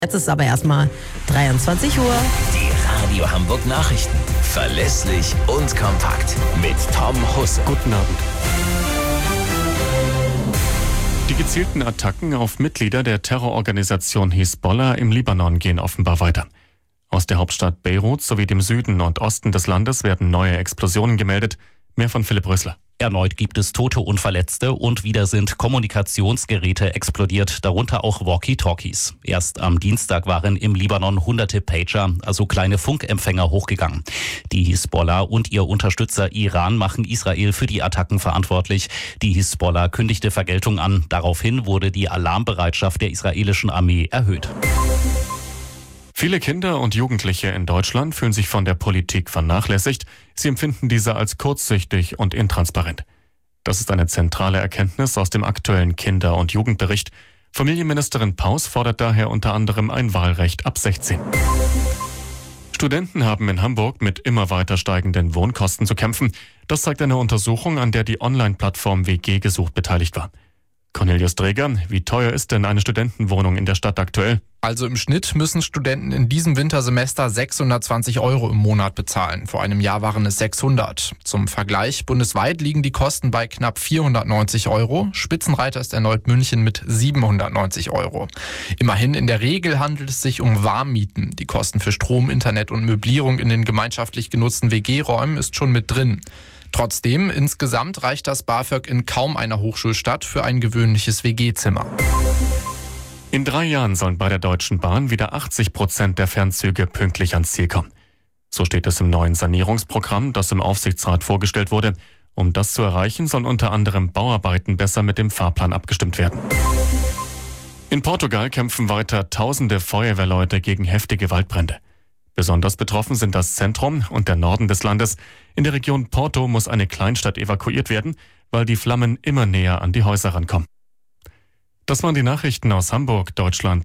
Jetzt ist aber erstmal 23 Uhr. Die Radio Hamburg Nachrichten. Verlässlich und kompakt. Mit Tom Husse. Guten Abend. Die gezielten Attacken auf Mitglieder der Terrororganisation Hisbollah im Libanon gehen offenbar weiter. Aus der Hauptstadt Beirut sowie dem Süden und Osten des Landes werden neue Explosionen gemeldet. Mehr von Philipp Rösler. Erneut gibt es Tote und Verletzte und wieder sind Kommunikationsgeräte explodiert, darunter auch Walkie-Talkies. Erst am Dienstag waren im Libanon hunderte Pager, also kleine Funkempfänger, hochgegangen. Die Hisbollah und ihr Unterstützer Iran machen Israel für die Attacken verantwortlich. Die Hisbollah kündigte Vergeltung an. Daraufhin wurde die Alarmbereitschaft der israelischen Armee erhöht. Viele Kinder und Jugendliche in Deutschland fühlen sich von der Politik vernachlässigt. Sie empfinden diese als kurzsichtig und intransparent. Das ist eine zentrale Erkenntnis aus dem aktuellen Kinder- und Jugendbericht. Familienministerin Paus fordert daher unter anderem ein Wahlrecht ab 16. Studenten haben in Hamburg mit immer weiter steigenden Wohnkosten zu kämpfen. Das zeigt eine Untersuchung, an der die Online-Plattform WG gesucht beteiligt war. Cornelius Dreger, wie teuer ist denn eine Studentenwohnung in der Stadt aktuell? Also im Schnitt müssen Studenten in diesem Wintersemester 620 € im Monat bezahlen. Vor einem Jahr waren es 600. Zum Vergleich, bundesweit liegen die Kosten bei knapp 490 €. Spitzenreiter ist erneut München mit 790 €. Immerhin, in der Regel handelt es sich um Warmmieten. Die Kosten für Strom, Internet und Möblierung in den gemeinschaftlich genutzten WG-Räumen ist schon mit drin. Trotzdem, insgesamt reicht das BAföG in kaum einer Hochschulstadt für ein gewöhnliches WG-Zimmer. In 3 Jahren sollen bei der Deutschen Bahn wieder 80% der Fernzüge pünktlich ans Ziel kommen. So steht es im neuen Sanierungsprogramm, das im Aufsichtsrat vorgestellt wurde. Um das zu erreichen, sollen unter anderem Bauarbeiten besser mit dem Fahrplan abgestimmt werden. In Portugal kämpfen weiter tausende Feuerwehrleute gegen heftige Waldbrände. Besonders betroffen sind das Zentrum und der Norden des Landes. In der Region Porto muss eine Kleinstadt evakuiert werden, weil die Flammen immer näher an die Häuser rankommen. Das waren die Nachrichten aus Hamburg, Deutschland